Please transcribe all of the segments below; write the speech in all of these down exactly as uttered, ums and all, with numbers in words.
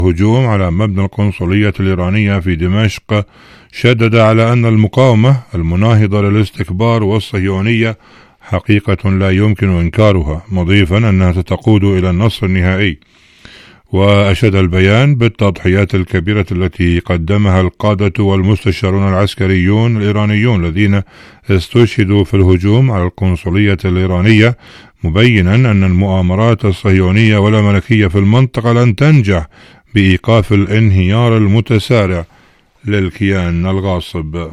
هجوم على مبنى القنصلية الإيرانية في دمشق، شدد على أن المقاومة المناهضة للاستكبار والصهيونية حقيقة لا يمكن إنكارها، مضيفا أنها ستقود إلى النصر النهائي. وأشاد البيان بالتضحيات الكبيرة التي قدمها القادة والمستشارون العسكريون الإيرانيون الذين استشهدوا في الهجوم على القنصلية الإيرانية، مبينا أن المؤامرات الصهيونية والأمريكية في المنطقة لن تنجح بإيقاف الانهيار المتسارع للكيان الغاصب.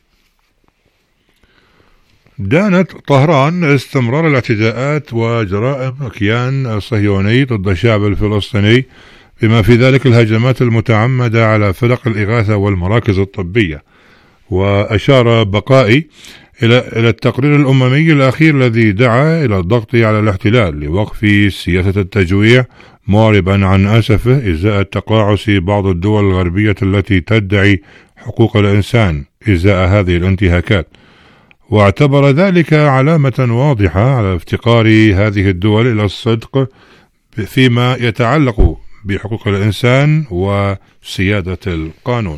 دانت طهران استمرار الاعتداءات وجرائم الكيان الصهيوني ضد الشعب الفلسطيني، بما في ذلك الهجمات المتعمدة على فرق الإغاثة والمراكز الطبية. وأشار بقائي إلى إلى التقرير الأممي الأخير الذي دعا إلى الضغط على الاحتلال لوقف سياسة التجويع، معربا عن أسفه إزاء تقاعس بعض الدول الغربية التي تدعي حقوق الإنسان إزاء هذه الانتهاكات، واعتبر ذلك علامة واضحة على افتقار هذه الدول إلى الصدق فيما يتعلق بحقوق الإنسان وسيادة القانون.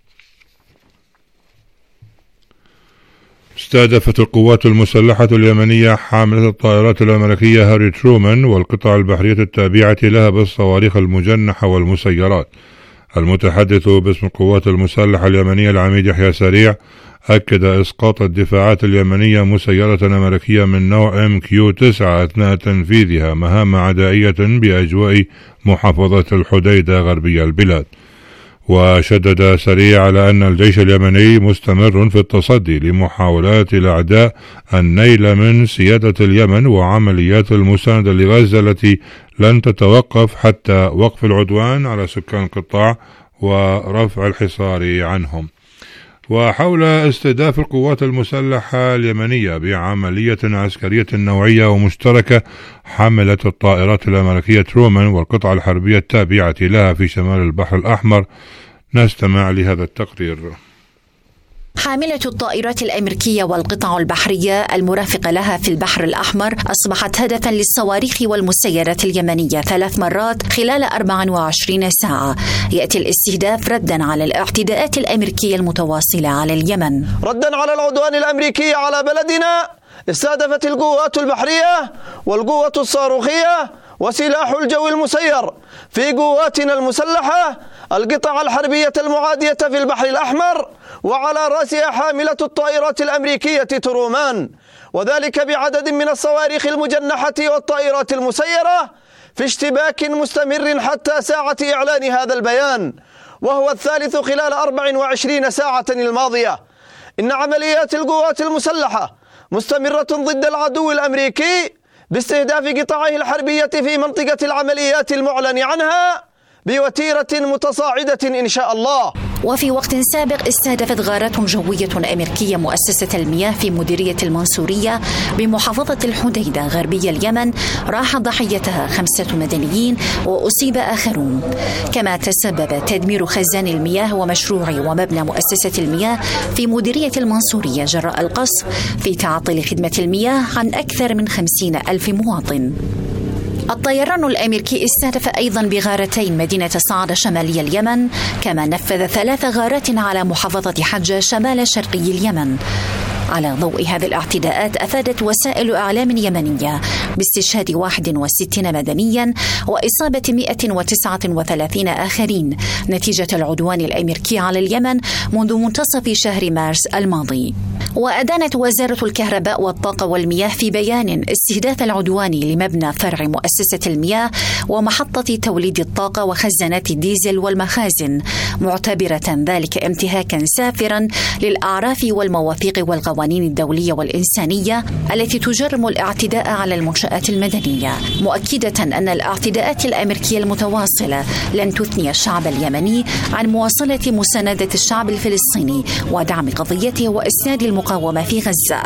استهدفت القوات المسلحة اليمنية حاملة الطائرات الأمريكية هاري ترومان والقطع البحرية التابعة لها بالصواريخ المجنحة والمسيرات. المتحدث باسم القوات المسلحة اليمنية العميد يحيى سريع أكد إسقاط الدفاعات اليمنية مسيرة أمريكية من نوع إم كيو تسعة أثناء تنفيذها مهام عدائية بأجواء محافظة الحديدة غربي البلاد. وشدد سريع على أن الجيش اليمني مستمر في التصدي لمحاولات الأعداء النيل من سيادة اليمن وعمليات المساندة لغزة التي لن تتوقف حتى وقف العدوان على سكان القطاع ورفع الحصار عنهم. وحول استهداف القوات المسلحة اليمنية بعملية عسكرية نوعية ومشتركة حملة الطائرات الأمريكية ترومان والقطع الحربية التابعة لها في شمال البحر الأحمر، نستمع لهذا التقرير. حاملة الطائرات الأمريكية والقطع البحرية المرافقة لها في البحر الأحمر أصبحت هدفا للصواريخ والمسيرات اليمنية ثلاث مرات خلال أربع وعشرين ساعة. يأتي الاستهداف ردا على الاعتداءات الأمريكية المتواصلة على اليمن. ردا على العدوان الأمريكي على بلدنا، استهدفت القوات البحرية والقوة الصاروخية وسلاح الجو المسير في قواتنا المسلحة القطع الحربية المعادية في البحر الأحمر، وعلى رأسها حاملة الطائرات الأمريكية ترومان، وذلك بعدد من الصواريخ المجنحة والطائرات المسيرة في اشتباك مستمر حتى ساعة إعلان هذا البيان، وهو الثالث خلال أربع وعشرين ساعة الماضية. إن عمليات القوات المسلحة مستمرة ضد العدو الأمريكي باستهداف قطعه الحربية في منطقة العمليات المعلن عنها بوتيرة متصاعدة إن شاء الله. وفي وقت سابق استهدفت غارات جوية أمريكية مؤسسة المياه في مديرية المنصورية بمحافظة الحديدة غربي اليمن، راح ضحيتها خمسة مدنيين وأصيب آخرون. كما تسبب تدمير خزان المياه ومشروع ومبنى مؤسسة المياه في مديرية المنصورية جراء القصف في تعطل خدمة المياه عن أكثر من خمسين ألف مواطن. الطيران الأمريكي استهدف أيضا بغارتين مدينة صعدة شمالي اليمن، كما نفذ ثلاث غارات على محافظة حجة شمال شرقي اليمن. على ضوء هذه الاعتداءات أفادت وسائل إعلام يمنية باستشهاد واحد وستين مدنيا وإصابة مئة وتسعة وثلاثين آخرين نتيجة العدوان الأمريكي على اليمن منذ منتصف شهر مارس الماضي. وأدانت وزارة الكهرباء والطاقة والمياه في بيان استهداف العدوان لمبنى فرع مؤسسة المياه ومحطة توليد الطاقة وخزانات الديزل والمخازن، معتبرة ذلك انتهاكا سافرا للأعراف والمواثيق والقوانين الدولية والإنسانية التي تجرم الاعتداء على المنشآت المدنية، مؤكدة أن الاعتداءات الأمريكية المتواصلة لن تثني الشعب اليمني عن مواصلة مساندة الشعب الفلسطيني ودعم قضيته وإسناد المقاومة في غزة.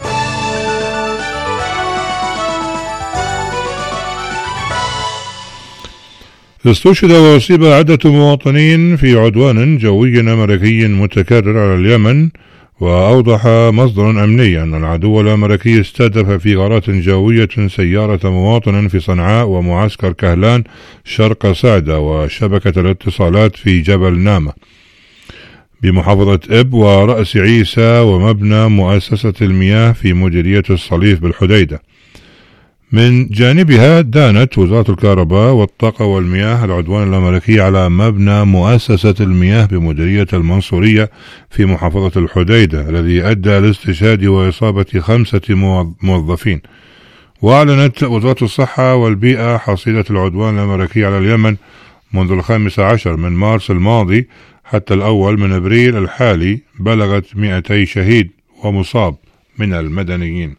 استشهد وأصيب عدة مواطنين في عدوان جوي أمريكي متكرر على اليمن، وأوضح مصدر أمني أن العدو الأمريكي استهدف في غارات جوية سيارة مواطن في صنعاء ومعسكر كهلان شرق سعدة وشبكة الاتصالات في جبل نامة بمحافظة إب ورأس عيسى ومبنى مؤسسة المياه في مديرية الصليف بالحديدة. من جانبها دانت وزارة الكهرباء والطاقة والمياه العدوان الأمريكي على مبنى مؤسسة المياه بمديرية المنصورية في محافظة الحديدة الذي أدى لاستشهاد وإصابة خمسة موظفين. وأعلنت وزارة الصحة والبيئة حصيلة العدوان الأمريكي على اليمن منذ الخامس عشر من مارس الماضي حتى الأول من أبريل الحالي بلغت مئتي شهيد ومصاب من المدنيين.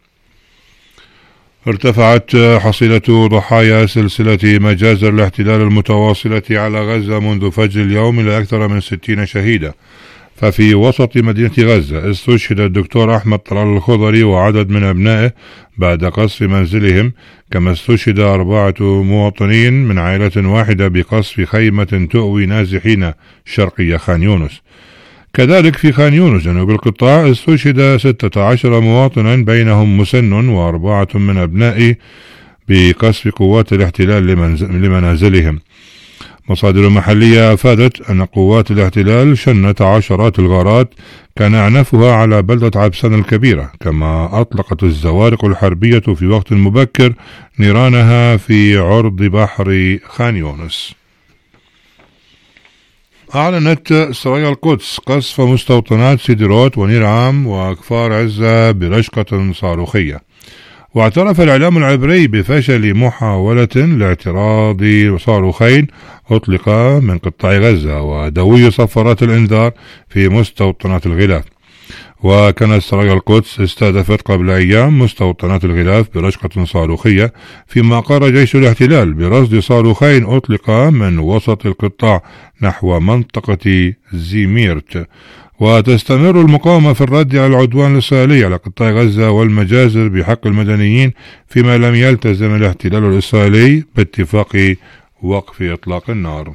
ارتفعت حصيلة ضحايا سلسلة مجازر الاحتلال المتواصلة على غزة منذ فجر اليوم إلى أكثر من ستين شهيدا. ففي وسط مدينة غزة استشهد الدكتور أحمد طلال الخضري وعدد من أبنائه بعد قصف منزلهم، كما استشهد أربعة مواطنين من عائلة واحدة بقصف خيمة تؤوي نازحين شرقي خان يونس. كذلك في خان يونس جنوب القطاع استشهد ستة عشر مواطنا بينهم مسن وأربعة من أبنائه بقصف قوات الاحتلال لمنازلهم. مصادر محلية أفادت أن قوات الاحتلال شنت عشرات الغارات كان أعنفها على بلدة عبسان الكبيرة، كما أطلقت الزوارق الحربية في وقت مبكر نيرانها في عرض بحر خان يونس. أعلنت سرايا القدس قصف مستوطنات سيديروت ونيرعام وأكفار عزة برشقة صاروخية. واعترف الإعلام العبري بفشل محاولة لاعتراض صاروخين أطلقا من قطاع غزة ودوي صفارات الإنذار في مستوطنات الغلاف. وكانت سرايا القدس استهدفت قبل أيام مستوطنات الغلاف برشقة صاروخية، فيما قام جيش الاحتلال برصد صاروخين أطلقا من وسط القطاع نحو منطقة زيميرت. وتستمر المقاومة في الرد على العدوان الإسرائيلي على قطاع غزة والمجازر بحق المدنيين، فيما لم يلتزم الاحتلال الإسرائيلي باتفاق وقف إطلاق النار.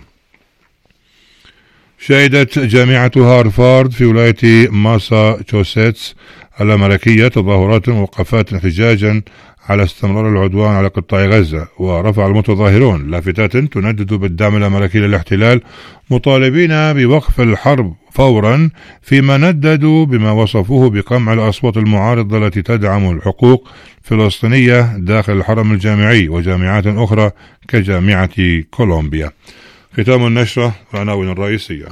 شهدت جامعة هارفارد في ولاية ماساتشوستس الأمريكية تظاهرات ووقفات احتجاجا على استمرار العدوان على قطاع غزة، ورفع المتظاهرون لافتات تندد بالدعم الأمريكي للاحتلال مطالبين بوقف الحرب فورا، فيما نددوا بما وصفوه بقمع الأصوات المعارضة التي تدعم الحقوق الفلسطينية داخل الحرم الجامعي وجامعات أخرى كجامعة كولومبيا. ختام النشرة العناوين الرئيسية.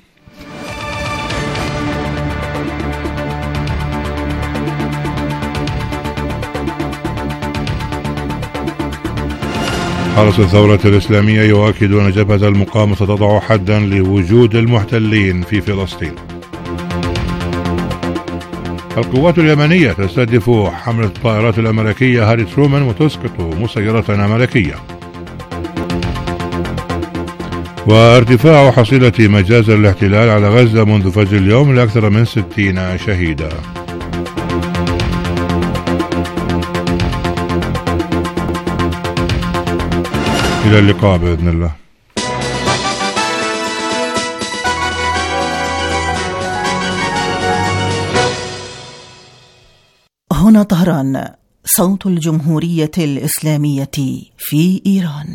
حرس الثورة الإسلامية يؤكد أن جبهة المقاومة ستضع حدا لوجود المحتلين في فلسطين. القوات اليمنية تستهدف حملة الطائرات الأمريكية هاري ترومان وتسقط مسيرة أمريكية. وارتفاع حصيلة مجازر الاحتلال على غزة منذ فجر اليوم لأكثر من ستين شهيدا. إلى اللقاء بإذن الله. هنا طهران، صوت الجمهورية الإسلامية في إيران.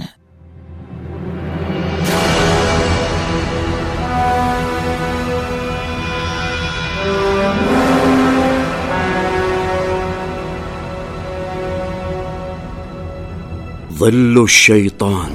ظل الشيطان.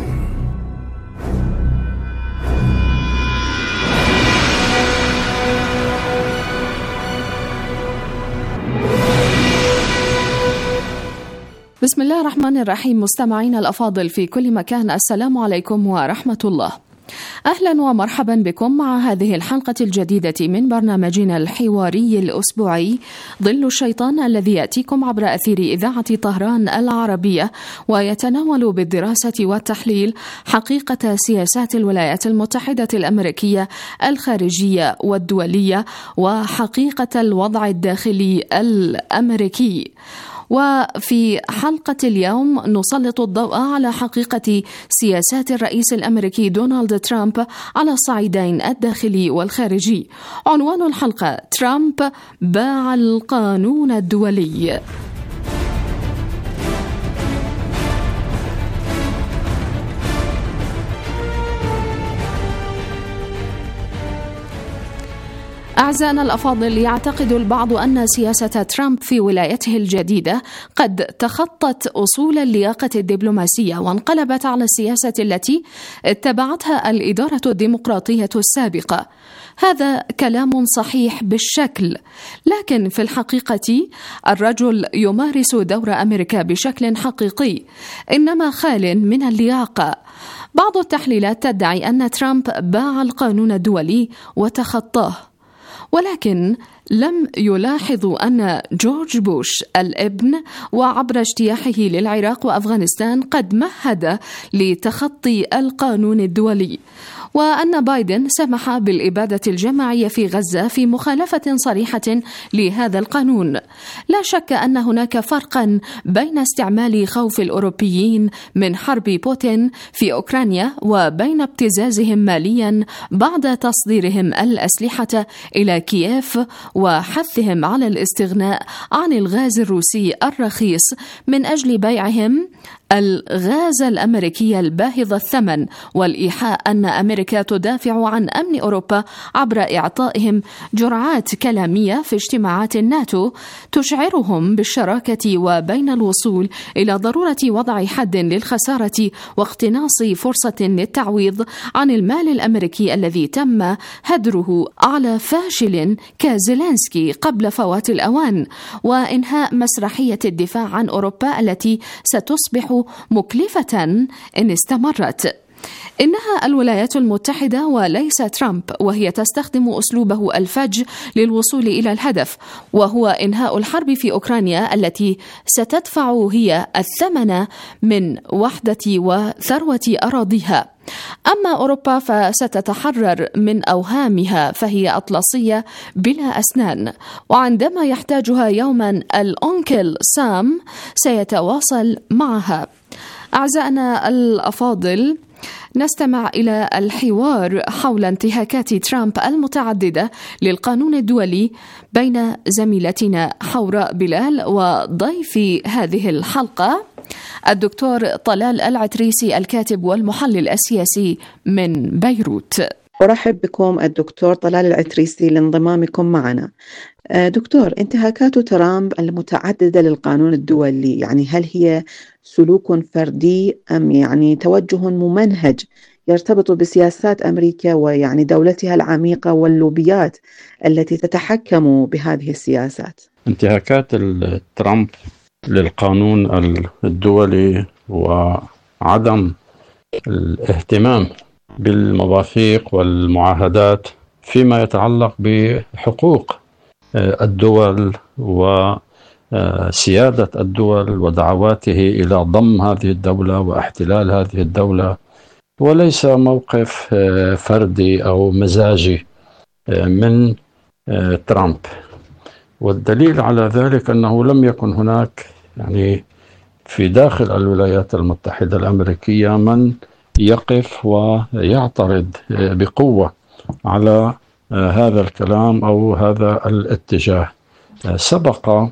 بسم الله الرحمن الرحيم. مستمعين الأفاضل في كل مكان، السلام عليكم ورحمة الله. أهلا ومرحبا بكم مع هذه الحلقة الجديدة من برنامجنا الحواري الأسبوعي ظل الشيطان، الذي يأتيكم عبر أثير إذاعة طهران العربية، ويتناول بالدراسة والتحليل حقيقة سياسات الولايات المتحدة الأمريكية الخارجية والدولية وحقيقة الوضع الداخلي الأمريكي. وفي حلقة اليوم نسلط الضوء على حقيقة سياسات الرئيس الأمريكي دونالد ترامب على الصعيدين الداخلي والخارجي. عنوان الحلقة: ترامب باع القانون الدولي. أعزائنا الأفاضل، يعتقد البعض أن سياسة ترامب في ولايته الجديدة قد تخطت أصول اللياقة الدبلوماسية وانقلبت على السياسة التي اتبعتها الإدارة الديمقراطية السابقة. هذا كلام صحيح بالشكل، لكن في الحقيقة الرجل يمارس دور أمريكا بشكل حقيقي، إنما خال من اللياقة. بعض التحليلات تدعي أن ترامب باع القانون الدولي وتخطاه، ولكن لم يلاحظوا أن جورج بوش الابن وعبر اجتياحه للعراق وأفغانستان قد مهد لتخطي القانون الدولي، وأن بايدن سمح بالإبادة الجماعية في غزة في مخالفة صريحة لهذا القانون. لا شك أن هناك فرقا بين استعمال خوف الأوروبيين من حرب بوتين في أوكرانيا وبين ابتزازهم ماليا بعد تصديرهم الأسلحة إلى كييف وحثهم على الاستغناء عن الغاز الروسي الرخيص من أجل بيعهم الغاز الأمريكي الباهظ الثمن، والإيحاء أن أمريكا تدافع عن أمن أوروبا عبر إعطائهم جرعات كلامية في اجتماعات الناتو تشعرهم بالشراكة وبين الوصول إلى ضرورة وضع حد للخسارة واقتناص فرصة للتعويض عن المال الأمريكي الذي تم هدره على فاشل كزيلينسكي قبل فوات الأوان، وإنهاء مسرحية الدفاع عن أوروبا التي ستصبح مكلفة إن استمرت. إنها الولايات المتحدة وليس ترامب، وهي تستخدم أسلوبه الفج للوصول إلى الهدف، وهو إنهاء الحرب في أوكرانيا التي ستدفع هي الثمن من وحدة وثروة أراضيها. أما أوروبا فستتحرر من أوهامها، فهي أطلسية بلا أسنان، وعندما يحتاجها يوما الأنكل سام سيتواصل معها. أعزائنا الأفاضل، نستمع إلى الحوار حول انتهاكات ترامب المتعددة للقانون الدولي بين زميلتنا حوراء بلال وضيف هذه الحلقة الدكتور طلال العتريسي الكاتب والمحلل السياسي من بيروت. أرحب بكم الدكتور طلال العتريسي لانضمامكم معنا. دكتور، انتهاكات ترامب المتعددة للقانون الدولي، يعني هل هي سلوك فردي أم يعني توجه ممنهج يرتبط بسياسات أمريكا ويعني دولتها العميقة واللوبيات التي تتحكم بهذه السياسات؟ انتهاكات ترامب للقانون الدولي وعدم الاهتمام بالمواثيق والمعاهدات فيما يتعلق بحقوق الدول وسيادة الدول ودعواته إلى ضم هذه الدولة واحتلال هذه الدولة، وليس موقف فردي أو مزاجي من ترامب. والدليل على ذلك أنه لم يكن هناك يعني في داخل الولايات المتحدة الأمريكية من يقف ويعترض بقوة على هذا الكلام أو هذا الاتجاه. سبق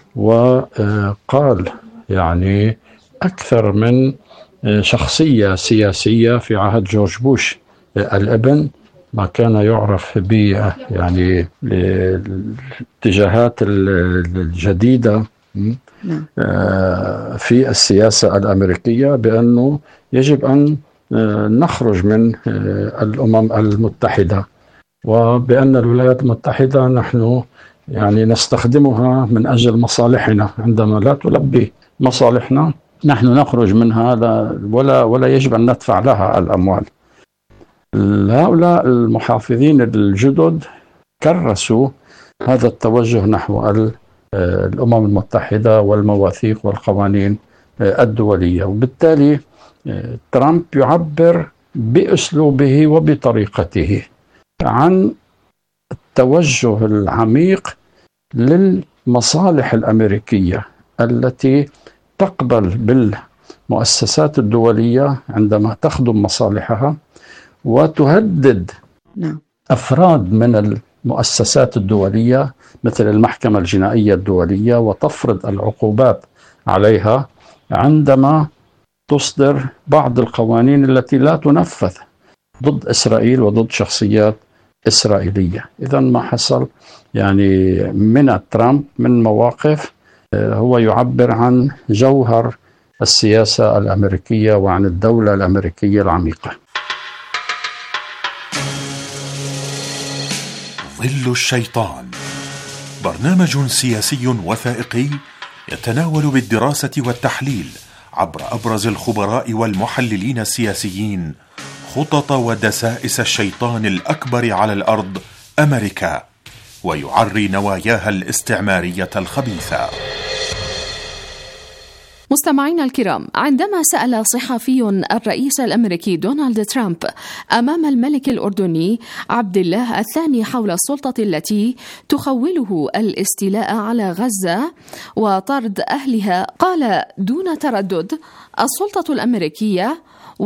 وقال يعني أكثر من شخصية سياسية في عهد جورج بوش الابن ما كان يعرف ب يعني الاتجاهات الجديدة في السياسة الأمريكية، بأنه يجب أن نخرج من الأمم المتحدة، وبأن الولايات المتحدة نحن يعني نستخدمها من أجل مصالحنا، عندما لا تلبي مصالحنا نحن نخرج منها ولا ولا يجب أن ندفع لها الأموال. هؤلاء المحافظين الجدد كرسوا هذا التوجه نحو الأمم المتحدة والمواثيق والقوانين الدولية، وبالتالي ترامب يعبر بأسلوبه وبطريقته عن التوجه العميق للمصالح الأمريكية التي تقبل بالمؤسسات الدولية عندما تخدم مصالحها وتهدد نعم. أفراد من المؤسسات الدولية مثل المحكمة الجنائية الدولية، وتفرض العقوبات عليها عندما تصدر بعض القوانين التي لا تنفذ ضد إسرائيل وضد شخصيات إسرائيلية. إذا ما حصل يعني من ترامب من مواقف هو يعبر عن جوهر السياسة الأمريكية وعن الدولة الأمريكية العميقة. ظل الشيطان، برنامج سياسي وثائقي يتناول بالدراسة والتحليل عبر أبرز الخبراء والمحللين السياسيين خطط ودسائس الشيطان الأكبر على الأرض أمريكا، ويعري نواياها الاستعمارية الخبيثة. مستمعينا الكرام، عندما سأل صحفي الرئيس الأمريكي دونالد ترامب أمام الملك الأردني عبد الله الثاني حول السلطة التي تخوله الاستيلاء على غزة وطرد أهلها، قال دون تردد: السلطة الأمريكية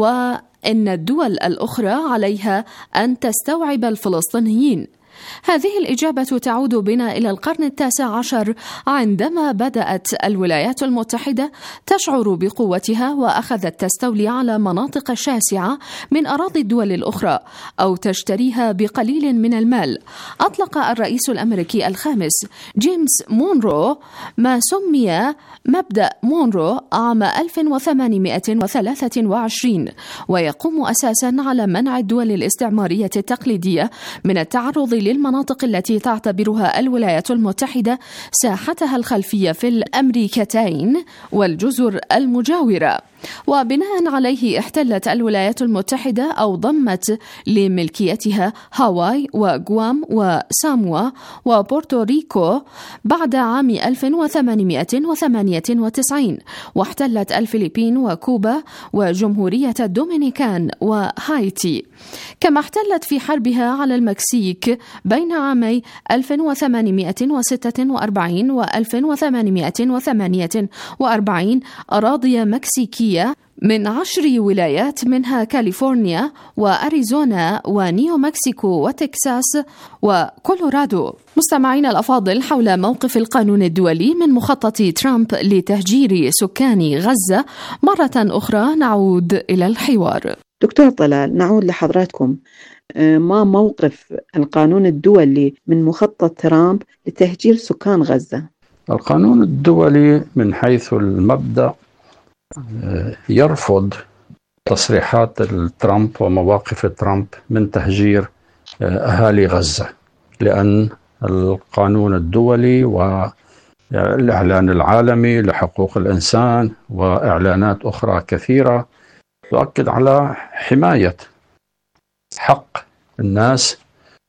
وإن الدول الأخرى عليها أن تستوعب الفلسطينيين. هذه الإجابة تعود بنا إلى القرن التاسع عشر، عندما بدأت الولايات المتحدة تشعر بقوتها وأخذت تستولي على مناطق شاسعة من أراضي الدول الأخرى أو تشتريها بقليل من المال. أطلق الرئيس الأمريكي الخامس جيمس مونرو ما سمي مبدأ مونرو عام ألف وثمانمائة وثلاثة وعشرين، ويقوم أساسا على منع الدول الاستعمارية التقليدية من التعرض للمناطق التي تعتبرها الولايات المتحدة ساحتها الخلفية في الأمريكتين والجزر المجاورة. وبناء عليه احتلت الولايات المتحدة أو ضمت لملكيتها هاواي وغوام وساموا وبورتوريكو بعد عام ألف وثمانمائة وثمانية وتسعين، واحتلت الفلبين وكوبا وجمهورية الدومينيكان وهايتي، كما احتلت في حربها على المكسيك بين عامي ألف وثمانمائة وستة وأربعين و ألف وثمانمائة وثمانية وأربعين أراضي مكسيكية من عشر ولايات، منها كاليفورنيا وأريزونا ونيو مكسيكو وتكساس وكولورادو. مستمعين الأفاضل، حول موقف القانون الدولي من مخطط ترامب لتهجير سكان غزة مرة أخرى نعود إلى الحوار. دكتور طلال، نعود لحضراتكم. ما موقف القانون الدولي من مخطط ترامب لتهجير سكان غزة؟ القانون الدولي من حيث المبدأ يرفض تصريحات ترامب ومواقف ترامب من تهجير أهالي غزة، لأن القانون الدولي والإعلان العالمي لحقوق الإنسان وإعلانات أخرى كثيرة تؤكد على حماية حق الناس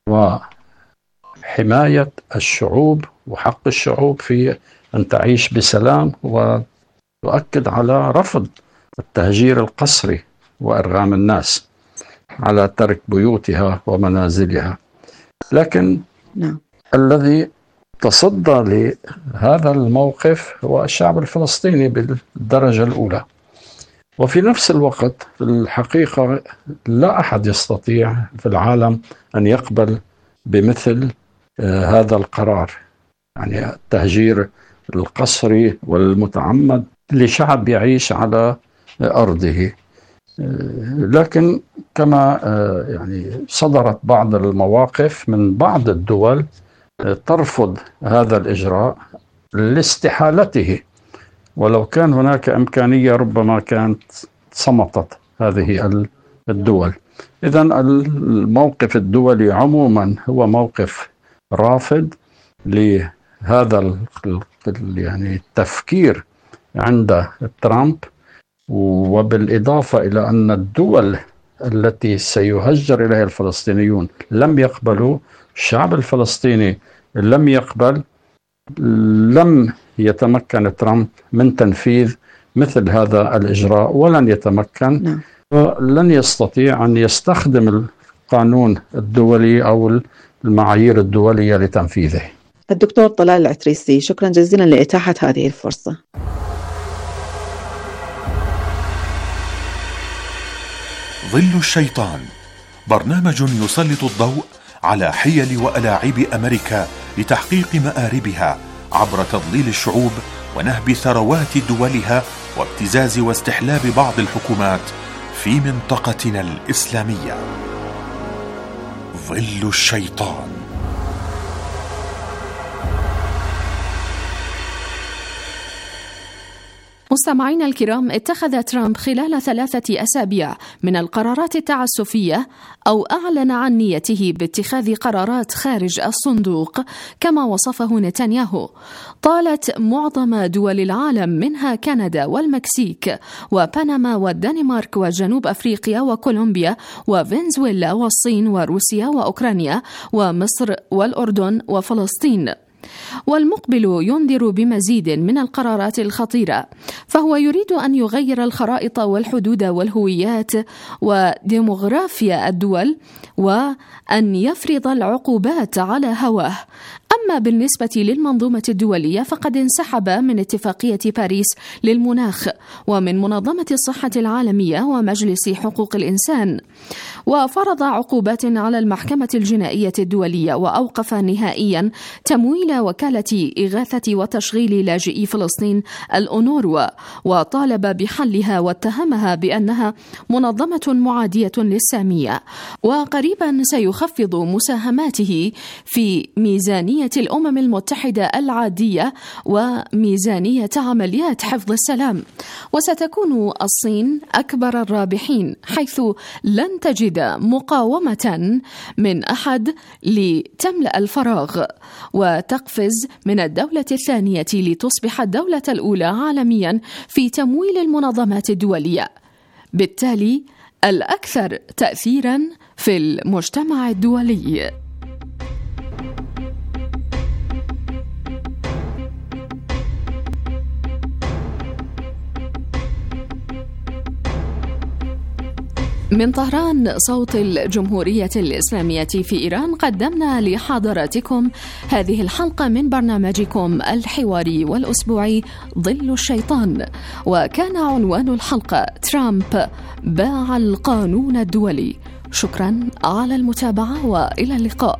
وحماية الشعوب وحق الشعوب في أن تعيش بسلام، وتؤكد على رفض التهجير القسري وإرغام الناس على ترك بيوتها ومنازلها. لكن نعم. الذي تصدى لهذا الموقف هو الشعب الفلسطيني بالدرجة الأولى، وفي نفس الوقت في الحقيقة لا أحد يستطيع في العالم أن يقبل بمثل آه هذا القرار، يعني التهجير القسري والمتعمد لشعب يعيش على آه أرضه. آه لكن كما آه يعني صدرت بعض المواقف من بعض الدول آه ترفض هذا الإجراء لاستحالته، ولو كان هناك إمكانية ربما كانت صمتت هذه الدول. إذن الموقف الدولي عموما هو موقف رافض لهذا يعني التفكير عند ترامب، وبالإضافة إلى أن الدول التي سيهجر إليها الفلسطينيون لم يقبلوا، الشعب الفلسطيني لم يقبل، لم يتمكن ترامب من تنفيذ مثل هذا الإجراء ولن يتمكن. نعم. ولن يستطيع أن يستخدم القانون الدولي أو المعايير الدولية لتنفيذه. الدكتور طلال العتريسي، شكرا جزيلا لإتاحة هذه الفرصة. ظل الشيطان برنامج يسلط الضوء على حيل وألاعيب أمريكا لتحقيق مآربها عبر تضليل الشعوب ونهب ثروات دولها وابتزاز واستحلاب بعض الحكومات في منطقتنا الإسلامية. ظل الشيطان. مستمعينا الكرام، اتخذ ترامب خلال ثلاثة أسابيع من القرارات التعسفية أو أعلن عن نيته باتخاذ قرارات خارج الصندوق كما وصفه نتنياهو. طالت معظم دول العالم منها كندا والمكسيك وبنما والدنمارك وجنوب أفريقيا وكولومبيا وفنزويلا والصين وروسيا وأوكرانيا ومصر والأردن وفلسطين. والمقبل ينذر بمزيد من القرارات الخطيرة، فهو يريد أن يغير الخرائط والحدود والهويات وديموغرافيا الدول وأن يفرض العقوبات على هواه. أما بالنسبة للمنظومة الدولية فقد انسحب من اتفاقية باريس للمناخ ومن منظمة الصحة العالمية ومجلس حقوق الإنسان، وفرض عقوبات على المحكمة الجنائية الدولية، وأوقف نهائيا تمويل وكالة إغاثة وتشغيل لاجئي فلسطين الأونروا، وطالب بحلها واتهمها بأنها منظمة معادية للسامية. وقريبا سيخفض مساهماته في ميزانية الأمم المتحدة العادية وميزانية عمليات حفظ السلام، وستكون الصين أكبر الرابحين، حيث لن تجد مقاومة من أحد لتملأ الفراغ وتقفز من الدولة الثانية لتصبح الدولة الأولى عالميا في تمويل المنظمات الدولية، بالتالي الأكثر تأثيرا في المجتمع الدولي. من طهران صوت الجمهورية الإسلامية في إيران، قدمنا لحضراتكم هذه الحلقة من برنامجكم الحواري والأسبوعي ظل الشيطان، وكان عنوان الحلقة ترامب باع القانون الدولي. شكرا على المتابعة وإلى اللقاء.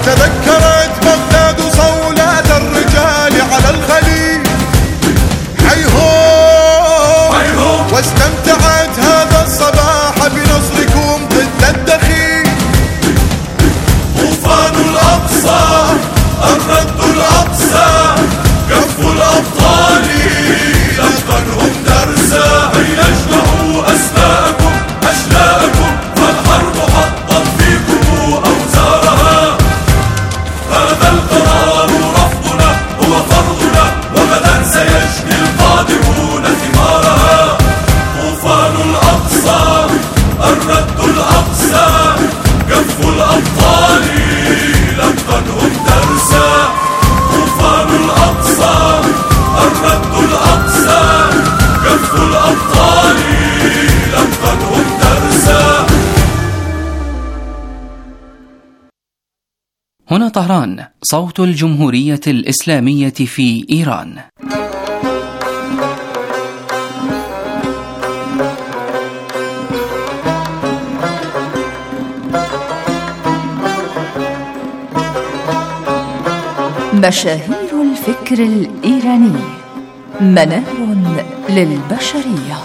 وتذكرت بغداد وصولات الرجال على الخليل، هنا طهران، صوت الجمهورية الإسلامية في إيران. مشاهير الفكر الإيراني، منار للبشرية.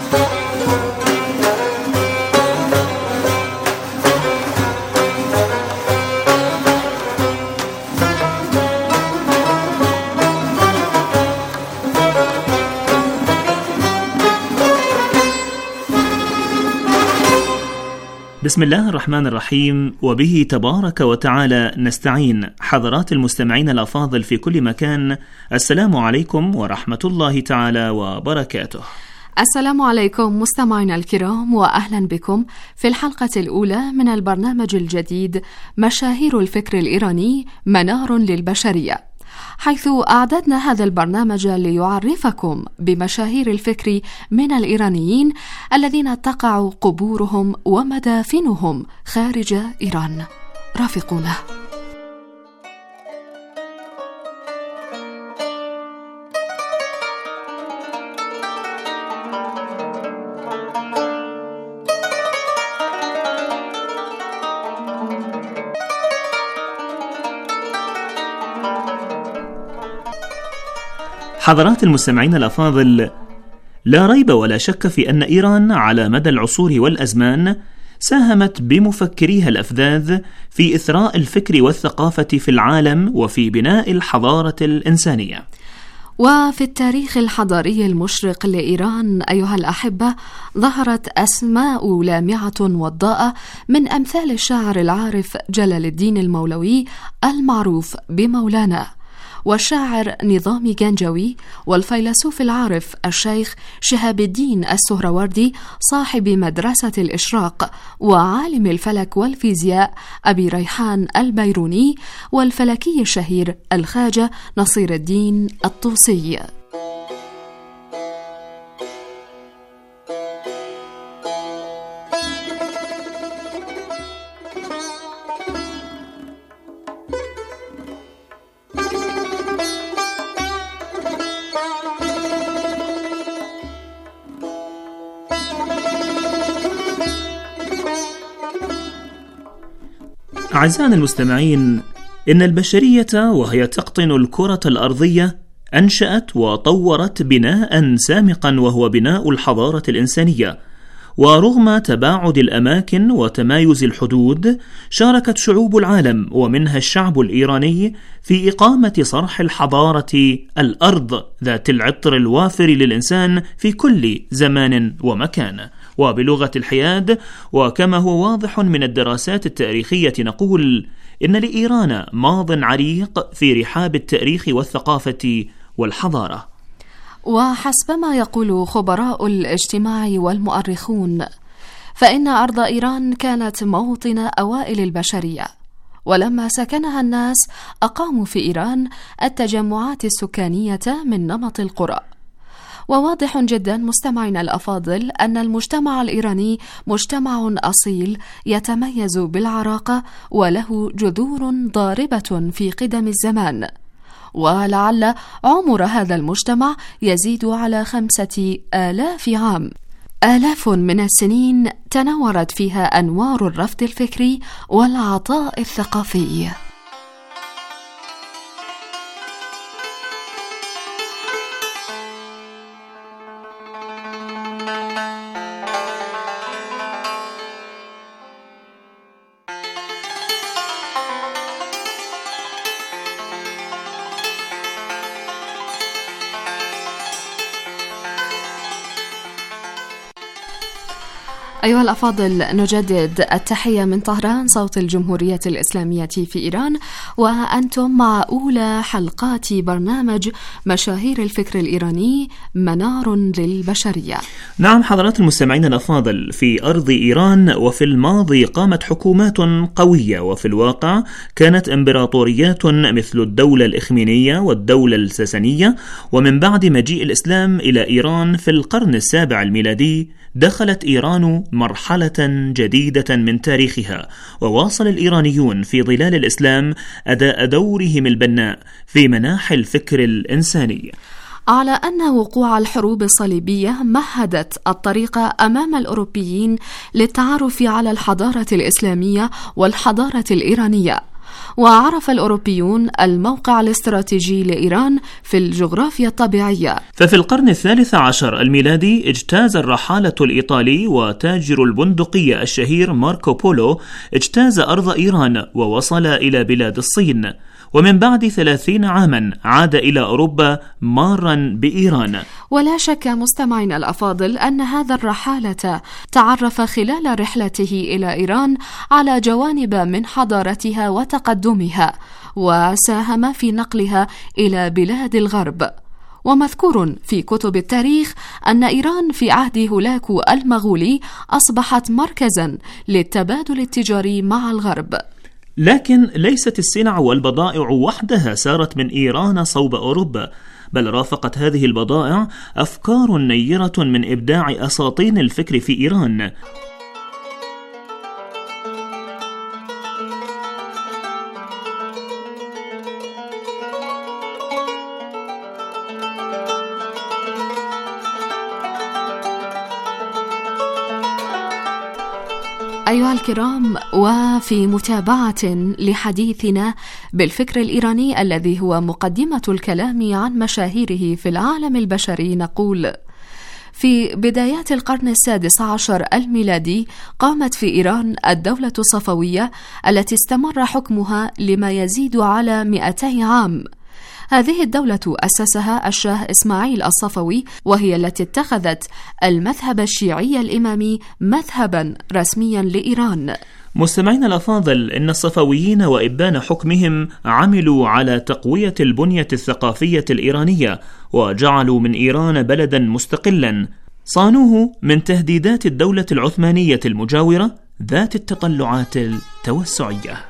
بسم الله الرحمن الرحيم، وبه تبارك وتعالى نستعين. حضرات المستمعين الأفاضل في كل مكان، السلام عليكم ورحمة الله تعالى وبركاته. السلام عليكم مستمعينا الكرام، وأهلا بكم في الحلقة الأولى من البرنامج الجديد مشاهير الفكر الإيراني، منار للبشرية، حيث أعددنا هذا البرنامج ليعرفكم بمشاهير الفكر من الإيرانيين الذين تقع قبورهم ومدافنهم خارج إيران. رافقونا. حضرات المستمعين الأفاضل، لا ريب ولا شك في أن إيران على مدى العصور والأزمان ساهمت بمفكريها الأفذاذ في إثراء الفكر والثقافة في العالم وفي بناء الحضارة الإنسانية. وفي التاريخ الحضاري المشرق لإيران أيها الأحبة، ظهرت أسماء لامعة وضاءة من أمثال الشاعر العارف جلال الدين المولوي المعروف بمولانا، والشاعر نظامي جنجوي، والفيلسوف العارف الشيخ شهاب الدين السهروردي صاحب مدرسة الإشراق، وعالم الفلك والفيزياء أبي ريحان البيروني، والفلكي الشهير الخواجة نصير الدين الطوسي. أعزائنا المستمعين، إن البشرية وهي تقطن الكرة الأرضية أنشأت وطورت بناء سامقا، وهو بناء الحضارة الإنسانية. ورغم تباعد الأماكن وتمايز الحدود، شاركت شعوب العالم ومنها الشعب الإيراني في إقامة صرح الحضارة الأرض ذات العطر الوافر للإنسان في كل زمان ومكان. وبلغة الحياد، وكما هو واضح من الدراسات التاريخية، نقول إن لإيران ماضٍ عريق في رحاب التاريخ والثقافة والحضارة. وحسبما يقول خبراء الاجتماع والمؤرخون، فإن أرض إيران كانت موطن أوائل البشرية، ولما سكنها الناس أقاموا في إيران التجمعات السكانية من نمط القرى. وواضح جدا مستمعينا الأفاضل أن المجتمع الإيراني مجتمع أصيل يتميز بالعراقة، وله جذور ضاربة في قدم الزمان، ولعل عمر هذا المجتمع يزيد على خمسة آلاف عام. آلاف من السنين تنورت فيها أنوار الرفض الفكري والعطاء الثقافي. أيها الأفاضل، نجدد التحية من طهران، صوت الجمهورية الإسلامية في إيران، وأنتم مع أولى حلقات برنامج مشاهير الفكر الإيراني، منار للبشرية. نعم حضرات المستمعين الأفاضل، في أرض إيران وفي الماضي قامت حكومات قوية، وفي الواقع كانت إمبراطوريات مثل الدولة الإخمينية والدولة الساسانية. ومن بعد مجيء الإسلام إلى إيران في القرن السابع الميلادي، دخلت إيران مرحلة جديدة من تاريخها، وواصل الإيرانيون في ظلال الإسلام أداء دورهم البناء في مناحي الفكر الإنساني. على أن وقوع الحروب الصليبية مهدت الطريق أمام الأوروبيين للتعرف على الحضارة الإسلامية والحضارة الإيرانية، وعرف الأوروبيون الموقع الاستراتيجي لإيران في الجغرافيا الطبيعية. ففي القرن الثالث عشر الميلادي اجتاز الرحالة الإيطالي وتاجر البندقية الشهير ماركو بولو اجتاز أرض إيران ووصل إلى بلاد الصين، ومن بعد ثلاثين عاما عاد إلى أوروبا مارا بإيران. ولا شك مستمعين الأفاضل أن هذا الرحالة تعرف خلال رحلته إلى إيران على جوانب من حضارتها وتقدمها، وساهم في نقلها إلى بلاد الغرب. ومذكور في كتب التاريخ أن إيران في عهد هولاكو المغولي أصبحت مركزا للتبادل التجاري مع الغرب. لكن ليست السلع والبضائع وحدها سارت من إيران صوب أوروبا، بل رافقت هذه البضائع أفكار نيرة من إبداع أساطين الفكر في إيران. أيها الكرام، وفي متابعة لحديثنا بالفكر الإيراني الذي هو مقدمة الكلام عن مشاهيره في العالم البشري، نقول: في بدايات القرن السادس عشر الميلادي قامت في إيران الدولة الصفوية التي استمر حكمها لما يزيد على مئتي عام. هذه الدولة أسسها الشاه إسماعيل الصفوي، وهي التي اتخذت المذهب الشيعي الإمامي مذهبا رسميا لإيران. مستمعين الأفاضل، إن الصفويين وإبان حكمهم عملوا على تقوية البنية الثقافية الإيرانية، وجعلوا من إيران بلدا مستقلا، صانوه من تهديدات الدولة العثمانية المجاورة ذات التطلعات التوسعية.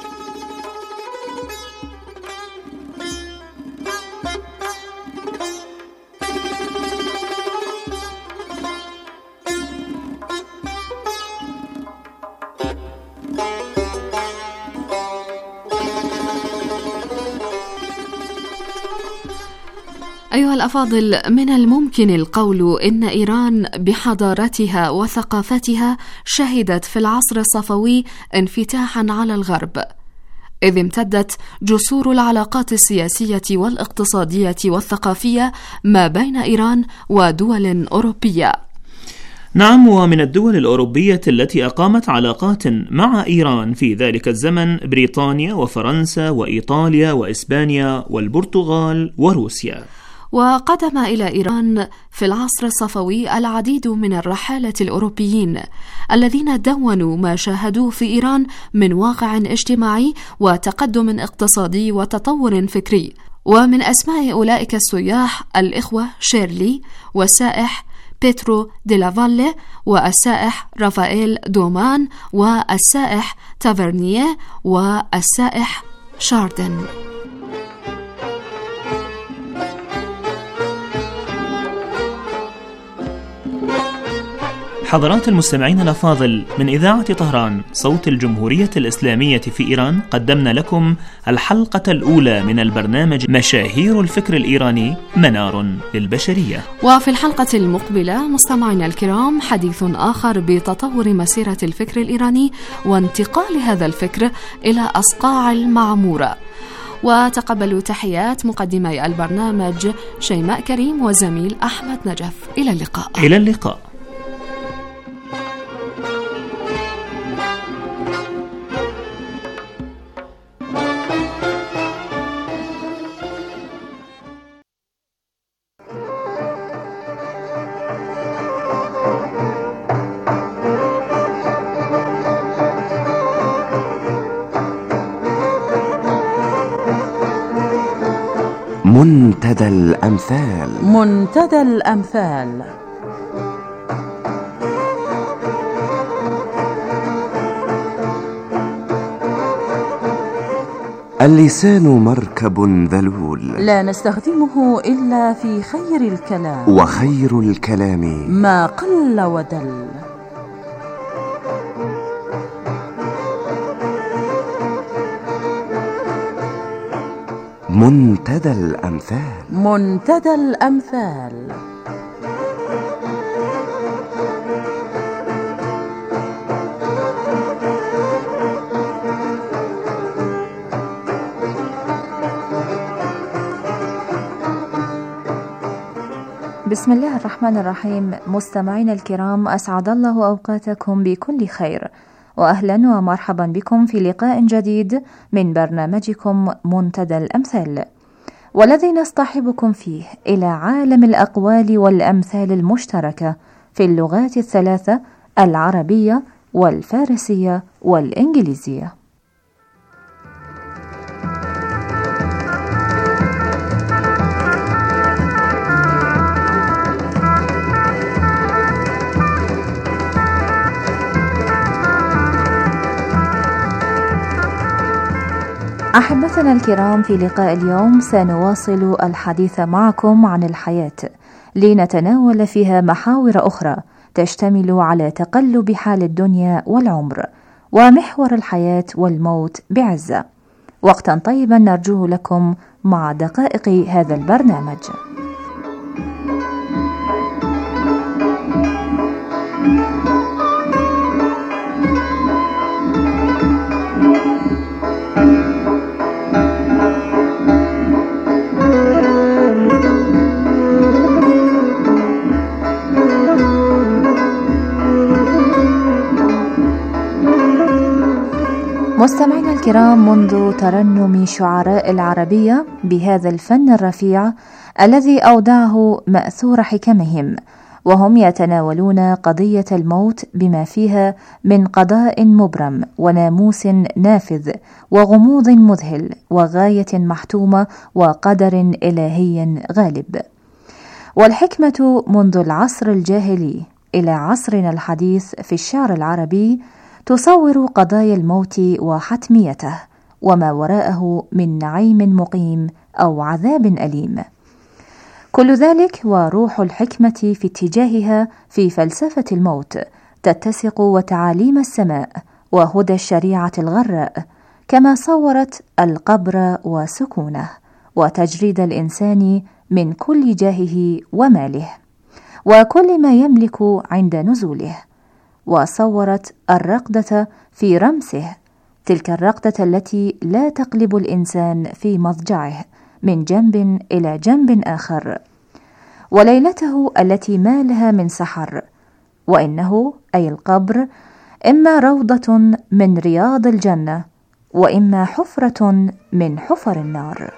أيها الأفاضل، من الممكن القول إن إيران بحضارتها وثقافتها شهدت في العصر الصفوي انفتاحا على الغرب، إذ امتدت جسور العلاقات السياسية والاقتصادية والثقافية ما بين إيران ودول أوروبية. نعم، ومن الدول الأوروبية التي أقامت علاقات مع إيران في ذلك الزمن بريطانيا وفرنسا وإيطاليا وإسبانيا والبرتغال وروسيا. وقدم إلى إيران في العصر الصفوي العديد من الرحالة الأوروبيين الذين دونوا ما شاهدوه في إيران من واقع اجتماعي وتقدم اقتصادي وتطور فكري. ومن أسماء أولئك السياح الإخوة شيرلي والسائح بيترو دي لافالي والسائح رافائيل دومان والسائح تافرنيه والسائح شاردن. حضرات المستمعين الأفاضل، من إذاعة طهران صوت الجمهورية الإسلامية في إيران قدمنا لكم الحلقة الأولى من البرنامج مشاهير الفكر الإيراني منار للبشرية. وفي الحلقة المقبلة مستمعينا الكرام حديث آخر بتطور مسيرة الفكر الإيراني وانتقال هذا الفكر إلى أصقاع المعمورة. وتقبلوا تحيات مقدمي البرنامج شيماء كريم وزميل أحمد نجف. إلى اللقاء. إلى اللقاء. منتدى الأمثال. منتدى الأمثال. اللسان مركب ذلول لا نستخدمه إلا في خير الكلام، وخير الكلام ما قل ودل. منتدى الأمثال. منتدى الأمثال. بسم الله الرحمن الرحيم. مستمعينا الكرام، أسعد الله أوقاتكم بكل خير، وأهلا ومرحبا بكم في لقاء جديد من برنامجكم منتدى الأمثال، والذي نصطحبكم فيه إلى عالم الأقوال والأمثال المشتركة في اللغات الثلاثة العربية والفارسية والإنجليزية. أحبتنا الكرام، في لقاء اليوم سنواصل الحديث معكم عن الحياة، لنتناول فيها محاور أخرى تشتمل على تقلب حال الدنيا والعمر، ومحور الحياة والموت بعزة. وقتا طيبا نرجوه لكم مع دقائق هذا البرنامج. مستمعينا الكرام، منذ ترنم شعراء العربية بهذا الفن الرفيع الذي أودعه مأثور حكمهم، وهم يتناولون قضية الموت بما فيها من قضاء مبرم وناموس نافذ وغموض مذهل وغاية محتومة وقدر إلهي غالب. والحكمة منذ العصر الجاهلي إلى عصرنا الحديث في الشعر العربي تصور قضايا الموت وحتميته وما وراءه من نعيم مقيم أو عذاب أليم. كل ذلك وروح الحكمة في اتجاهها في فلسفة الموت تتسق وتعاليم السماء وهدى الشريعة الغراء، كما صورت القبر وسكونه وتجريد الإنسان من كل جاهه وماله وكل ما يملك عند نزوله، وصورت الرقدة في رمسه، تلك الرقدة التي لا تقلب الإنسان في مضجعه من جنب إلى جنب آخر، وليلته التي ما لها من سحر، وإنه أي القبر إما روضة من رياض الجنة وإما حفرة من حفر النار.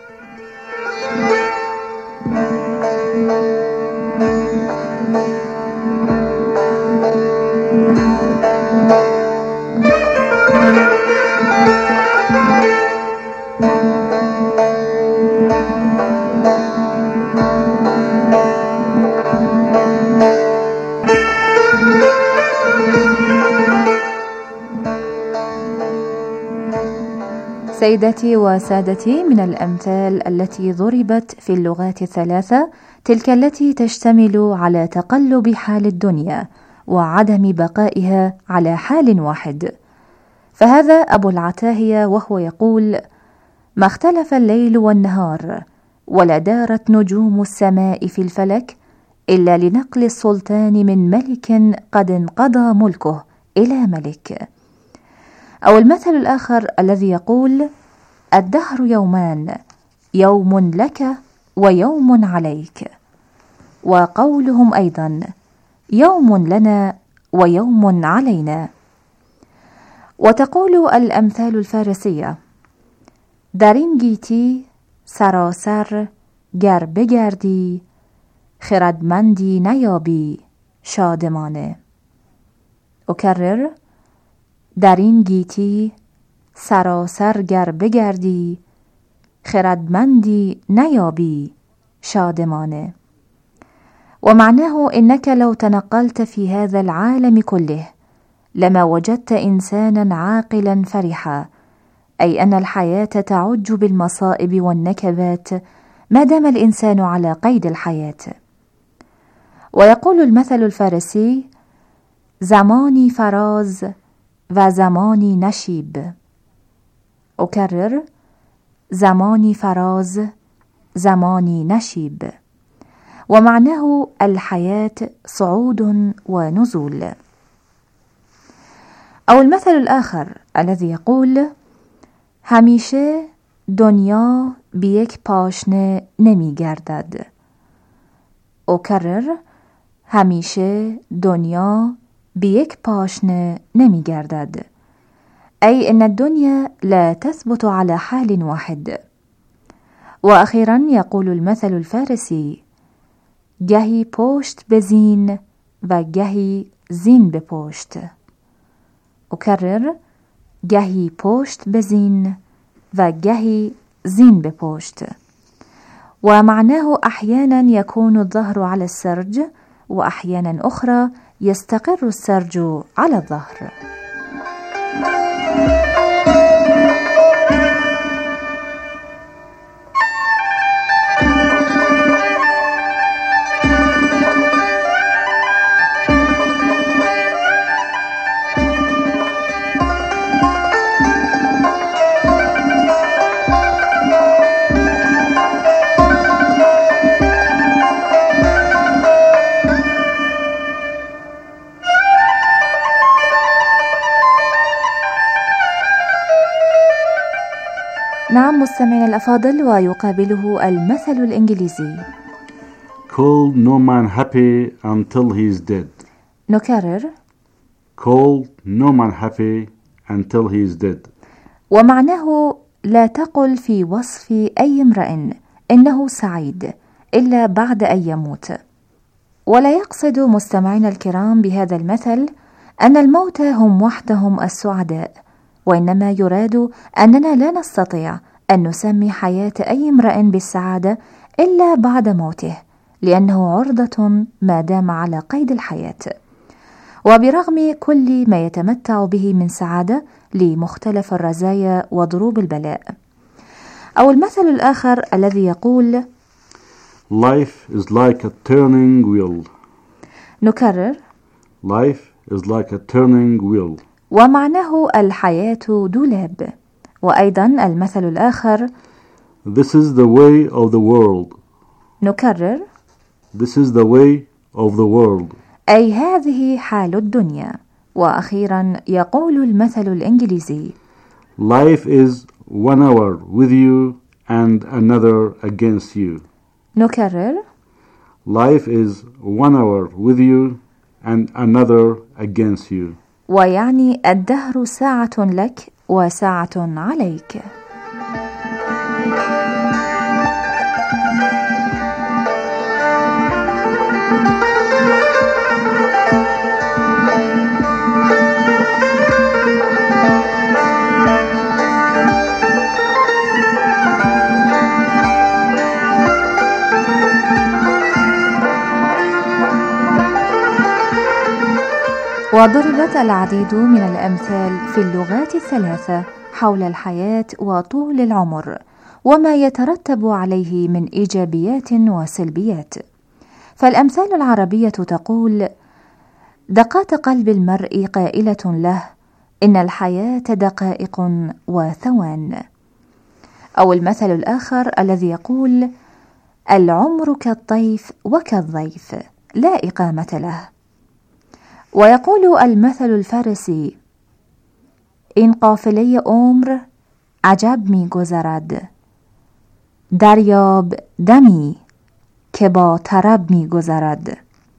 سيداتي وسادتي، من الأمثال التي ضربت في اللغات الثلاثة تلك التي تشتمل على تقلب حال الدنيا وعدم بقائها على حال واحد. فهذا أبو العتاهية وهو يقول: ما اختلف الليل والنهار ولا دارت نجوم السماء في الفلك إلا لنقل السلطان من ملك قد انقضى ملكه إلى ملك. أو المثل الآخر الذي يقول: الدهر يومان، يوم لك ويوم عليك. وقولهم أيضا: يوم لنا ويوم علينا. وتقول الأمثال الفارسية: در این گیتی سراسر گر بگردی خردمندی نیابی شادمانه. أكرر: در این گیتی سراسر گر بگردی خردمندی نیابی شادمانه. ومعناه إنك لو تنقلت في هذا العالم كله لما وجدت إنسانا عاقلا فرحا، أي أن الحياة تعج بالمصائب والنكبات ما دام الإنسان على قيد الحياة. ويقول المثل الفارسي: زمانی فراز و زمانی نشیب. أكرر: زمانی فراز زمانی نشیب، ومعناه الحياة صعود ونزول. أو المثل الآخر الذي يقول همیشه دنیا به یک پاشنه نمی گردد. أكرر همیشه دنیا به یک پاشنه نمی گردد، أي أن الدنيا لا تثبت على حال واحد. وأخيرا يقول المثل الفارسي گهی پشت بزین و گهی زین به پشت. أكرر گهی پشت بزین و گهی زین به پشت. ومعناه أحيانا يكون الظهر على السرج، وأحيانا أخرى يستقر السرج على الظهر. نعم مستمعين الأفاضل، ويقابله المثل الإنجليزي Call no man happy until he is dead. نكرر Call no man happy until he is dead. ومعناه لا تقل في وصف أي امرئ إنه سعيد إلا بعد أن يموت. ولا يقصد مستمعين الكرام بهذا المثل أن الموتى هم وحدهم السعداء، وإنما يراد أننا لا نستطيع أن نسمي حياة أي امرئ بالسعادة إلا بعد موته، لأنه عرضة ما دام على قيد الحياة، وبرغم كل ما يتمتع به من سعادة لمختلف الرزايا وضروب البلاء. أو المثل الآخر الذي يقول Life is like a turning wheel. نكرر Life is like a turning wheel. ومعناه الحياة دولاب. وأيضا المثل الآخر This is the way of the world. نكرر This is the way of the world. أي هذه حال الدنيا. وأخيرا يقول المثل الإنجليزي Life is one hour with you and another against you. نكرر Life is one hour with you and another against you. ويعني الدهر ساعة لك وساعة عليك. وضربت العديد من الأمثال في اللغات الثلاثة حول الحياة وطول العمر وما يترتب عليه من إيجابيات وسلبيات. فالأمثال العربية تقول دقات قلب المرء قائلة له إن الحياة دقائق وثوان. أو المثل الآخر الذي يقول العمر كالطيف وكالضيف لا إقامة له. ويقول المثل الفارسي این قافله عمر عجب می گذرد، دریاب دمی که با طرب می گذرد.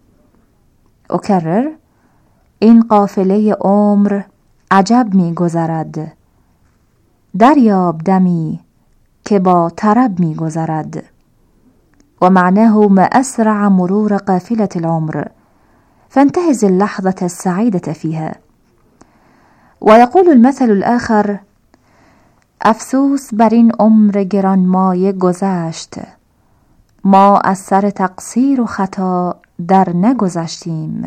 أكرر این قافله عمر عجب می گذرد، دریاب دمی که با طرب می گذرد. ومعناه ما أسرع مرور قافلة العمر، فانتهز اللحظة السعيدة فيها. ويقول المثل الآخر افسوس بر این عمر گرانمایه گذشت، ما از سر تقصیر و خطا در نگذشتیم.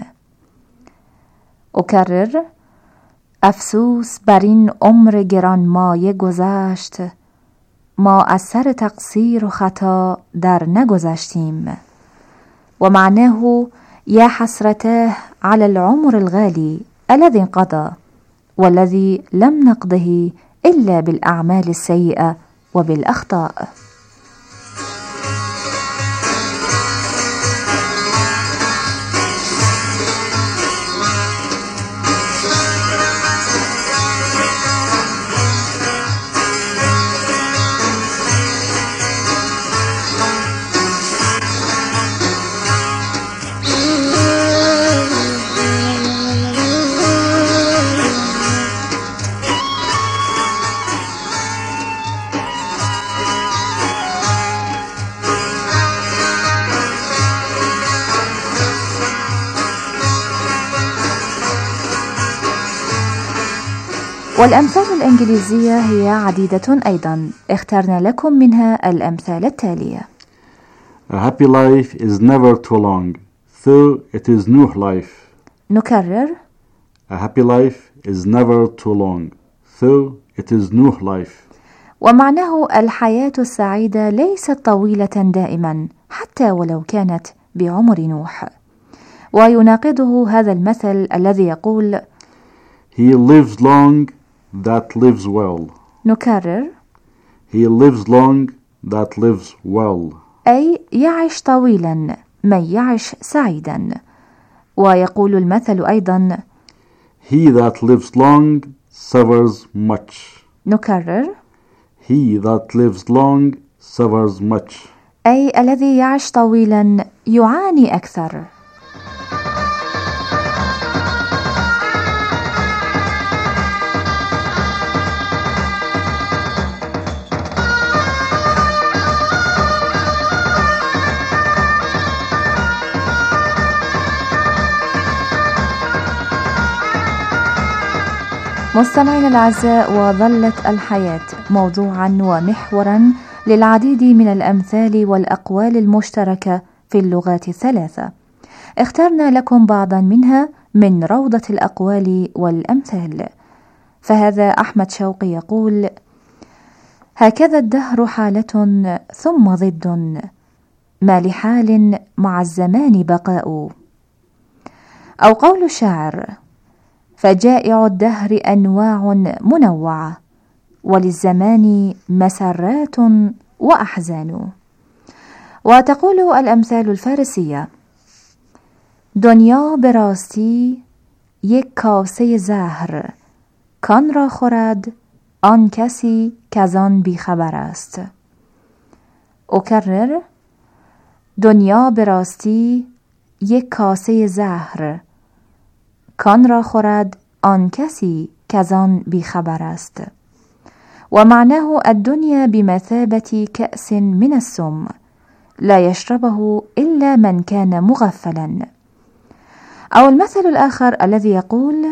أكرر افسوس بر این عمر گرانمایه گذشت، ما از سر تقصیر و خطا در نگذشتیم. ومعناه يا حسرته على العمر الغالي الذي انقضى والذي لم نقضه إلا بالأعمال السيئة وبالأخطاء. والأمثال الإنجليزية هي عديدة أيضا، اخترنا لكم منها الأمثال التالية. A happy life is never too long, though it is new life. نكرر. A happy life is never too long, though it is new life. ومعناه الحياة السعيدة ليست طويلة دائما حتى ولو كانت بعمر نوح. ويناقضه هذا المثل الذي يقول He lives long that lives well. نكرر. He lives long that lives well. أي يعيش طويلا من يعيش سعيدا. ويقول المثل أيضا He that lives long suffers much. نكرر. He that lives long suffers much. أي الذي يعيش طويلا يعاني أكثر. مستمعينا الأعزاء، وظلت الحياة موضوعا ومحورا للعديد من الأمثال والأقوال المشتركة في اللغات الثلاثة. اخترنا لكم بعضا منها من روضة الأقوال والأمثال. فهذا أحمد شوقي يقول: هكذا الدهر حالة ثم ضد، ما لحال مع الزمان بقاء. أو قول الشاعر: فجائع الدهر أنواع منوعة، وللزمان مسرات وأحزان. وتقول الأمثال الفارسية: دنیا براستی یک کاسه زهر، کان را خورد آن کسی کزان بیخبر است. أكرر: دنیا براستی یک کاسه زهر، کان را خورد آن کسی کزان بیخبر است. ومعناه الدنيا بمثابة كأس من السم، لا يشربه إلا من كان مغفلا. أو المثل الآخر الذي يقول: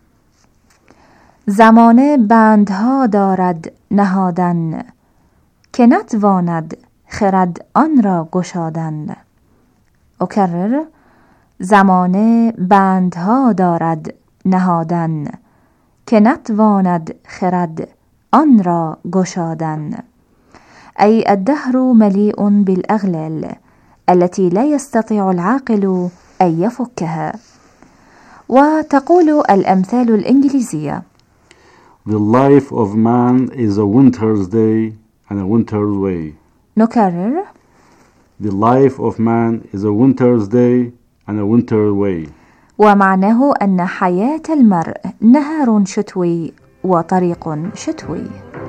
زمانه بندها دارد نهادن، که نتواند خرد آن را گشادن. أكرر: زمانه بندها دارد نهادن، که نتواند خرد آن را گشادن. أي الدهر مليء بالأغلال التي لا يستطيع العاقل أن يفكها. وتقول الأمثال الإنجليزية: The life of man is a winter's day and a winter's way. نكرر: The life of man is a winter's day and a winter's way. ومعناه أن حياة المرء نهار شتوي وطريق شتوي.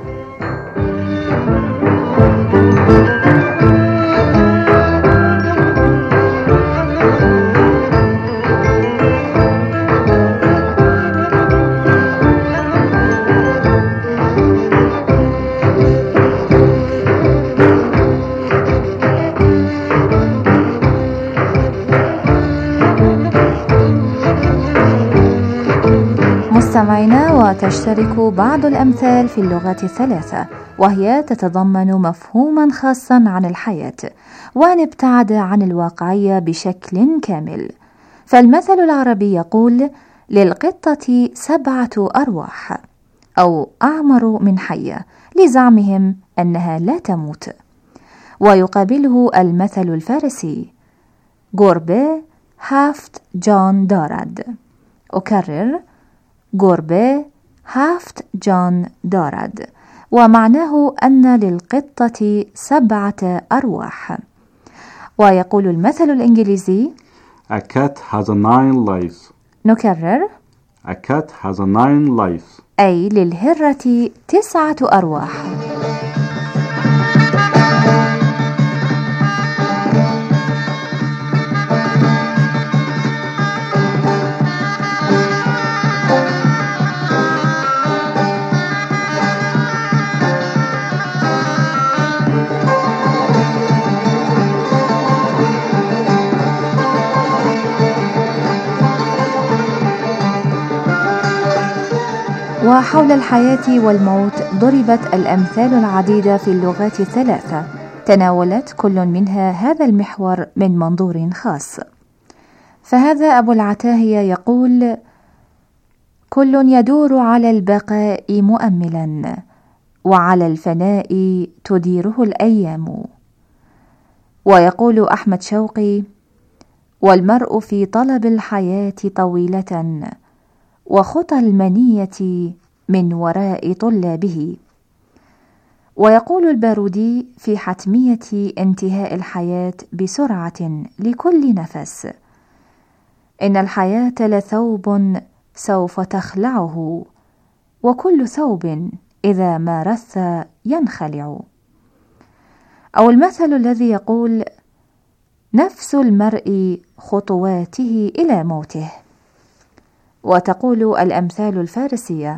مستمعينا، وتشترك بعض الأمثال في اللغات الثلاثة، وهي تتضمن مفهوما خاصا عن الحياة، ونبتعد عن الواقعية بشكل كامل. فالمثل العربي يقول: للقطة سبعة أرواح، أو أعمر من حية، لزعمهم أنها لا تموت. ويقابله المثل الفارسي: گربه هفت جان دارد. أكرر: گربه هفت جان دارد. ومعناه أن للقطة سبعة أرواح. ويقول المثل الإنجليزي A cat has a nine lives. نكرر A cat has a nine lives. أي للهرة تسعة أرواح. وحول الحياة والموت ضربت الأمثال العديدة في اللغات الثلاثة، تناولت كل منها هذا المحور من منظور خاص. فهذا أبو العتاهية يقول: كل يدور على البقاء مؤملا، وعلى الفناء تديره الأيام. ويقول أحمد شوقي: والمرء في طلب الحياة طويلة، وخطى المنية من وراء طلابه. ويقول البارودي في حتمية انتهاء الحياة بسرعة لكل نفس: إن الحياة لثوب سوف تخلعه، وكل ثوب إذا ما رث ينخلع. أو المثل الذي يقول: نفس المرء خطواته إلى موته. وتقول الأمثال الفارسية: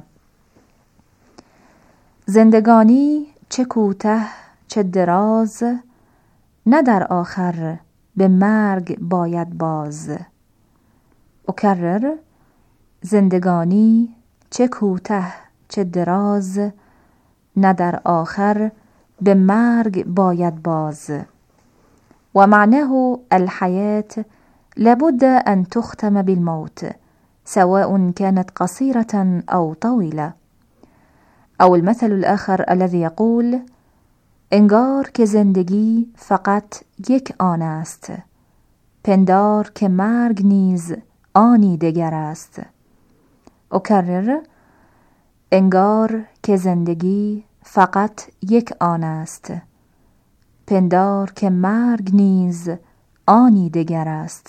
زندگانی چه کوته چه دراز، نه در آخر به مرگ باید باز. أكرر: زندگانی چه کوته چه دراز، نه در آخر به مرگ باید باز. ومعناه الحياة لابد أن تختم بالموت، سواء كانت قصيرة أو طويلة. أو المثل الآخر الذي يقول: انگار که زندگی فقط یک آن است، پندار که مرگ نیز آنی دگر است. أكرر: انگار که زندگی فقط یک آن است، پندار که مرگ نیز آنی دگر است.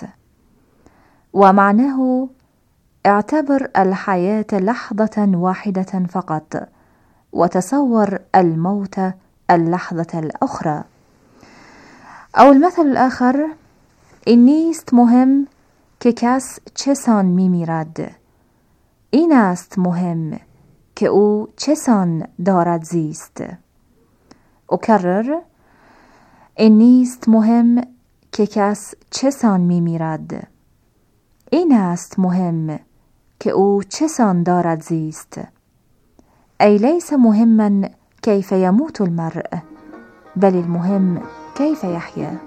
ومعناه اعتبر الحياة لحظة واحدة فقط، وتصور الموت اللحظة الأخرى. أو المثل الآخر: این نیست مهم که کس چه سان می میرد، این است مهم که او چه سان دارد زیست. أكرر: این نیست مهم که کس چه سان می میرد، این است مهم که او چه سان دارد زیست. أي ليس مهما كيف يموت المرء، بل المهم كيف يحيا.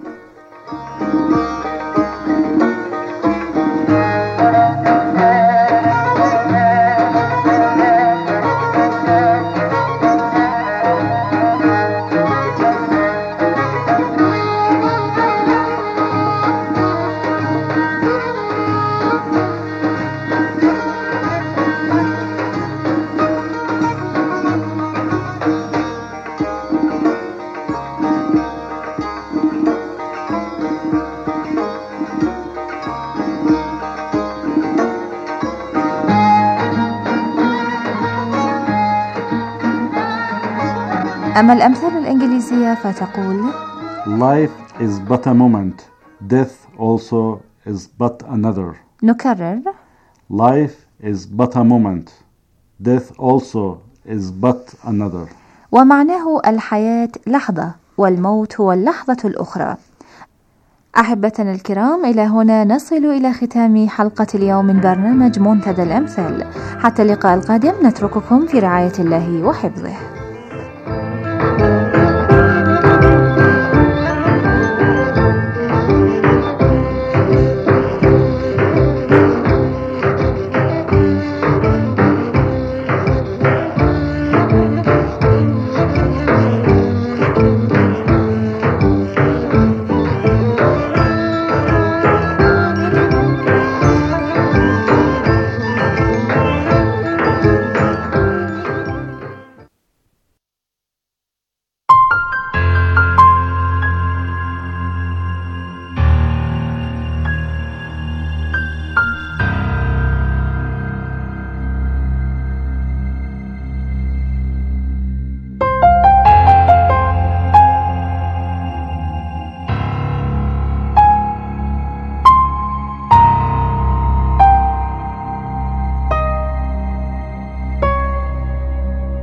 أما الأمثال الإنجليزية فتقول: Life is but a moment, death also is but another. نكرر: Life is but a moment, death also is but another. ومعناه الحياة لحظة، والموت هو اللحظة الأخرى. أحبتنا الكرام، إلى هنا نصل إلى ختام حلقة اليوم من برنامج منتدى الأمثال. حتى اللقاء القادم نترككم في رعاية الله وحفظه.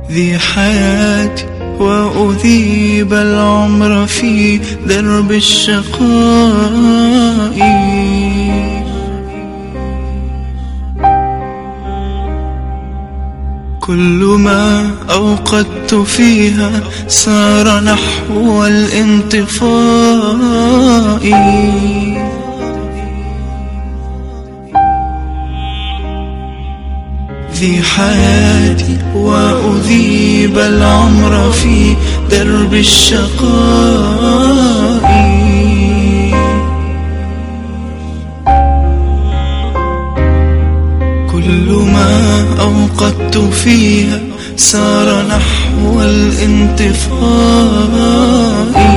ذي حياتي وأذيب العمر في درب الشقاء. كل ما أوقدت فيها سار نحو الانطفاء. ذي حياتي وأذيب العمر في درب الشقاء. كل ما أوقدت فيها سار نحو الانطفاء.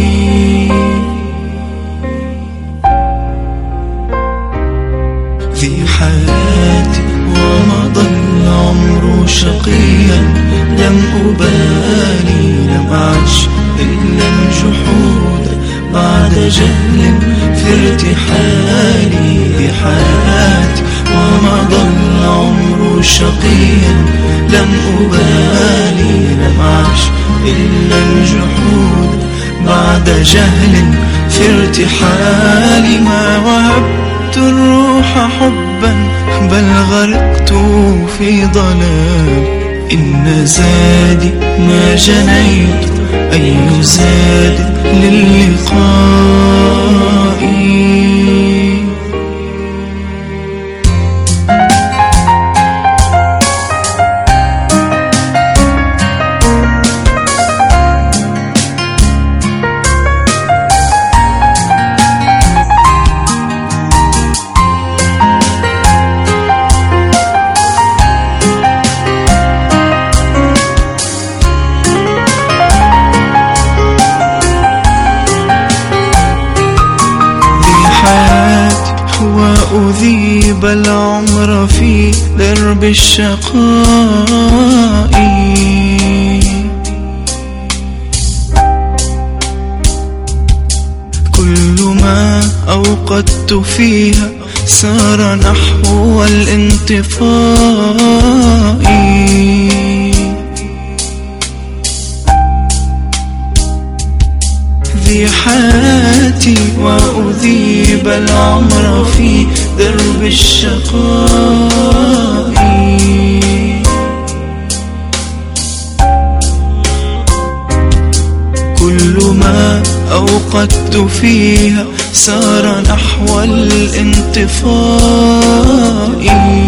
ذي حياتي ومضى العمر شقيا لم أبالي لم أعش إلا الجحود بعد جهل في ارتحالي. ذي حياتي ومضى العمر شقيا لم أبالي لم أعش إلا الجحود بعد جهل في ارتحالي. ما وهبت الروح حبا بل غرقت في ضلال. إن زادي ما جنيت أي زاد للقاء. وأذيب العمر في درب الشقاء. كل ما أوقدت فيها سار نحو الانطفاء. ذي حياتي وأذيب العمر في درب الشقاء. كل ما أوقدت فيها سار نحو الانطفاء.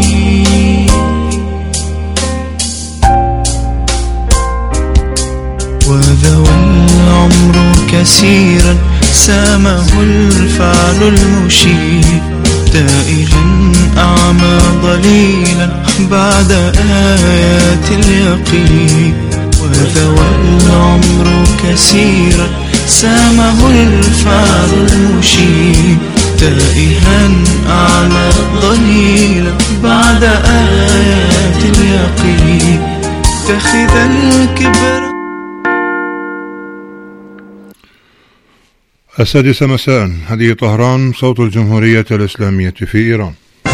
وذوى العمر كثيرا سامه الفعل المشير. تائها أعمى ضليلا بعد آيات اليقين. وذوى العمر كثيرا سامه الفعل المشير. تائها أعمى ضليلا بعد آيات اليقين. اتخذ الكبر. السادسة مساء، هذه طهران، صوت الجمهورية الإسلامية في إيران.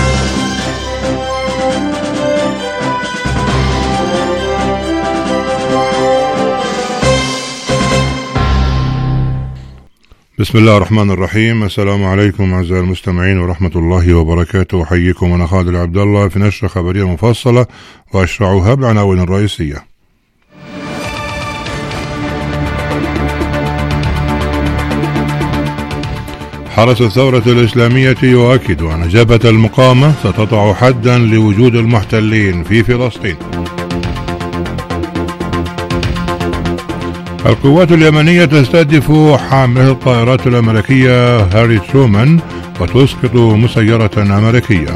بسم الله الرحمن الرحيم. السلام عليكم أعزائي المستمعين ورحمة الله وبركاته. أحييكم أنا خالد عبد الله في نشرة خبرية مفصلة وأشرعها بالعناوين الرئيسية. حرس الثورة الإسلامية يؤكد أن جبهة المقاومة ستضع حدا لوجود المحتلين في فلسطين. القوات اليمنية تستهدف حاملة الطائرات الأمريكية هاري ترومان وتسقط مسيرة أمريكية.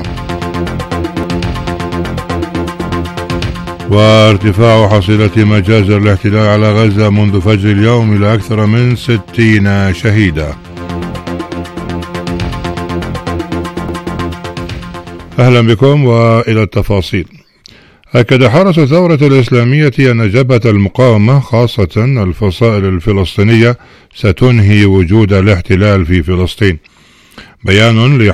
وارتفاع حصيلة مجازر الاحتلال على غزة منذ فجر اليوم إلى أكثر من ستين شهيدا. أهلا بكم وإلى التفاصيل. أكد حرس الثورة الإسلامية أن جبهة المقاومة خاصة الفصائل الفلسطينية ستنهي وجود الاحتلال في فلسطين. بيان